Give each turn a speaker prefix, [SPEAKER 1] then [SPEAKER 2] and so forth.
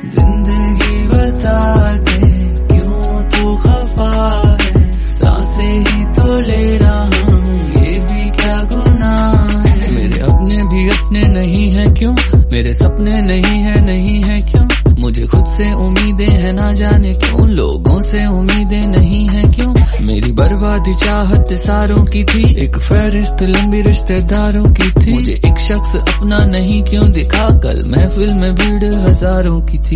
[SPEAKER 1] जिंदगी बता दे क्यों तू खफा है, सांसें ही तो ले रहा हूँ, ये भी क्या गुनाह है। मेरे अपने भी अपने नहीं है क्यों, मेरे सपने नहीं है क्यों, मुझे खुद से उम्मीदें हैं ना जाने क्यों, लोगों से उम्मीदें नहीं है क्यों। मेरी बर्बादी चाहत सारों की थी, एक फहरिस्त लंबी रिश्तेदारों की थी, मुझे एक शख्स अपना नहीं क्यों दिखा, कल महफिल में भीड़ हजारों की थी।